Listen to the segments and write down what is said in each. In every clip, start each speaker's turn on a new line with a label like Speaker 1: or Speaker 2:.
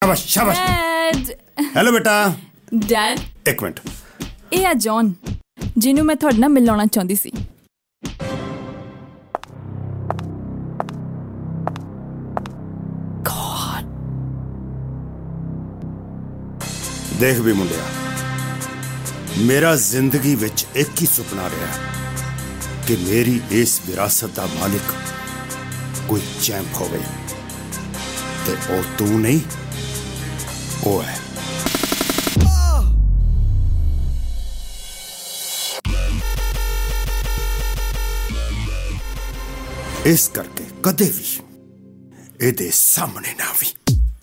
Speaker 1: शाबाश शाबाश। हेलो बेटा।
Speaker 2: डैड
Speaker 1: एक मिनट।
Speaker 2: ਇਹ ਆ ਜੌਨ ਜਿਹਨੂੰ ਮੈਂ ਤੁਹਾਡੇ ਨਾਲ ਮਿਲਾਉਣਾ ਚਾਹੁੰਦੀ ਸੀ।
Speaker 1: देख भी मुंडिया, मेरा जिंदगी विच एक ही सुपना रहा कि मेरी इस विरासत का मालिक कोई चैंप हो गई, ते ओ तू नहीं, ओ है। इस करके कदे भी एदे सामने ना भी।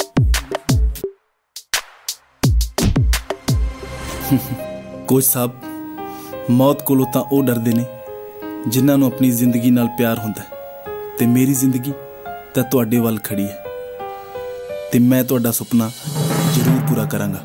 Speaker 3: कोच साहब, मौत कोलों तां ਉਹ ਡਰਦੇ ਨੇ ਜਿਨ੍ਹਾਂ ਨੂੰ ਆਪਣੀ ਜ਼ਿੰਦਗੀ ਨਾਲ ਪਿਆਰ ਹੁੰਦਾ ਹੈ, ਤੇ ਮੇਰੀ ਜ਼ਿੰਦਗੀ ਤਾਂ ਤੁਹਾਡੇ ਵੱਲ ਖੜੀ ਹੈ, ਤੇ ਮੈਂ ਤੁਹਾਡਾ ਸੁਪਨਾ ਜ਼ਰੂਰ ਪੂਰਾ ਕਰਾਂਗਾ।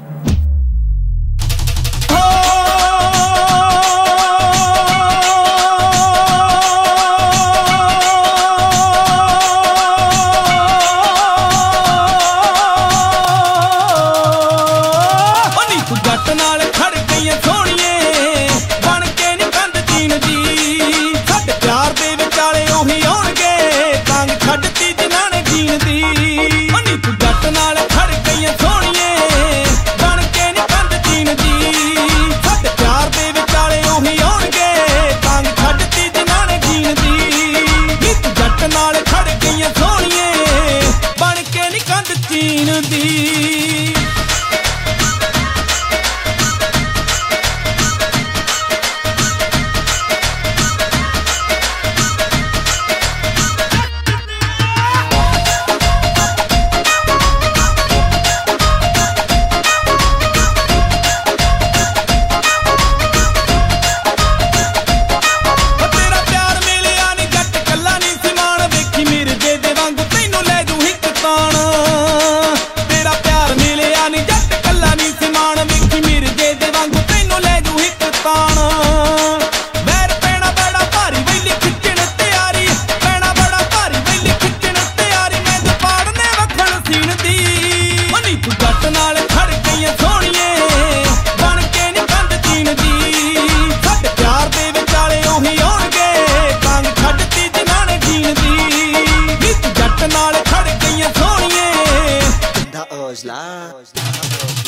Speaker 4: Osla.